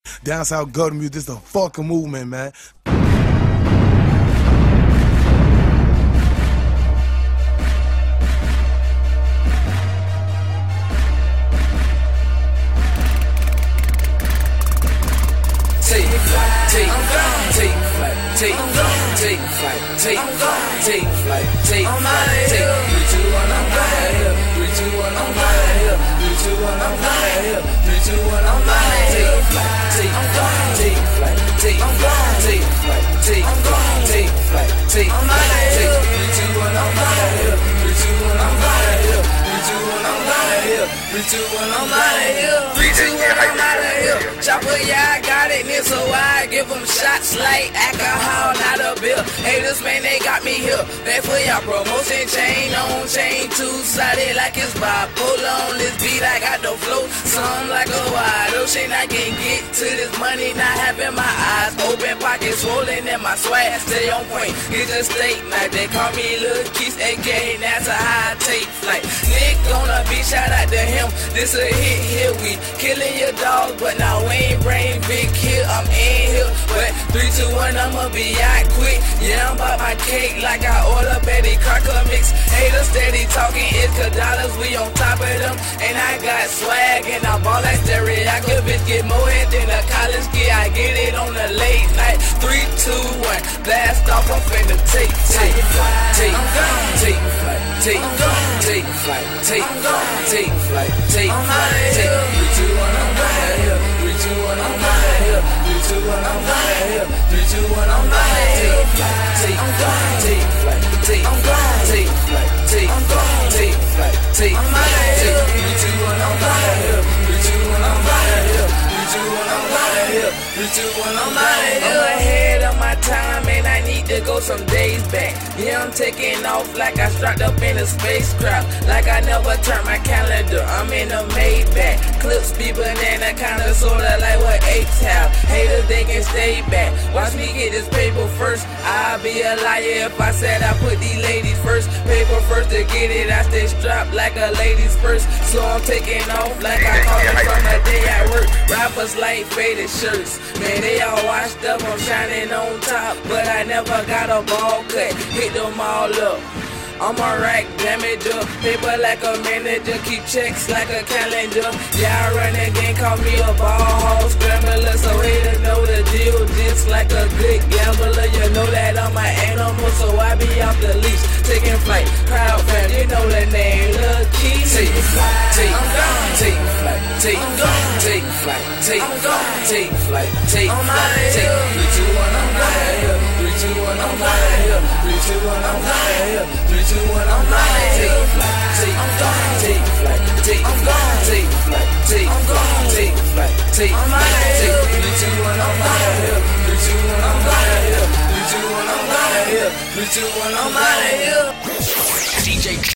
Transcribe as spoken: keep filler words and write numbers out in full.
Down South gutter music, this the fucking movement, man. Take flight, take flight, take flight, take flight, take flight, take flight, take flight, take flight, take three, two, one, I'm flying here. Three, two, one, I'm flying here. Three, two, one, I'm flying here. Three, two, one, I'm flying here. Take flight, take flight, take flight, take flight, take flight, take flight, take flight, take flight, take three, two, one, I'm flying here. Three, two, one, I'm flying here. Three, two, one, I'm flying here. Three, two, one, I'm flying here. Three, two, one, I'm out of here. Chopper, yeah, I got it. So I give them shots like alcohol, not a bill. Haters, man, they got me here. Back for y'all promotion, chain on chain, two-sided like it's bipolar. On this beat, I got the flow, some like a wide ocean. I can get to this money, not having my eyes open, pockets swollen, and my swag stay on point. Get the steak night, they call me Lil Keith, A K A that's a high take flight. Nick on the beat, shout out to him. This a hit here, we killing your dogs, but now we ain't brain big here. I'm in here, but three, two, one, I'ma be out quick. Yeah, I'm about my cake like I order Betty Crocker mix. Haters steady talking, it's cause dollars, we on top of them. And I got swag and I ball like stereotype. Bitch get more head than a college kid, I get it on the late night. Three, two, one, blast off, I'm finna take, take flight, take flight, take flight, take flight, take flight, take flight, take flight, take flight, take three, two, one, I'm flying here. Three, two, one, I'm flying here. Three, two, one, I'm flying here. Three, two, one, I'm flying here. Take flight, take flight, take flight, take flight, take flight, take flight, take flight, take three, two, one, I'm flying here. Three, two, one, I'm flying here. Three, two, one, I'm flying here. Three, two, one, I'm flying here. I'm ahead of my time and I need to go some days back. Yeah, I'm taking off like I strapped up in a spacecraft. Like I never turned my calendar, I'm in a Maybach. Clips be banana, kinda sorta like what apes have. Haters, they can stay back. Watch me get this paper first. I'll be a liar if I said I put these ladies first. Paper first to get it, I stay strapped like a lady's purse. So I'm taking off like I call it from the day at work. Rappers like faded shirts, man, they all washed up, I'm shining on top. But I never got a ball cut, hit them all up. I'm a rack damager, paper like a manager, keep checks like a calendar. Yeah, I run the game, call me a ball hog scrambler, so haters know the deal, just like a good gambler. You know that I'm an animal, so I be off the leash, taking flight. Crowd fan, you know the name, Lil Keith. Take flight, take flight, take flight, take flight, take flight, take flight, take flight, take flight, take three, two, one, I'm flying here. Three, two, one, I'm flying here. Three, two, one, I'm flying here. Three, two, one, I'm flying here. Take flight, take flight, take flight, take flight, take flight, take flight, take flight, take flight, take three, two, one, I'm flying here. Three, two, one, I'm flying here. Three, two, one, I'm flying here. Three, two, one, I'm flying here. D J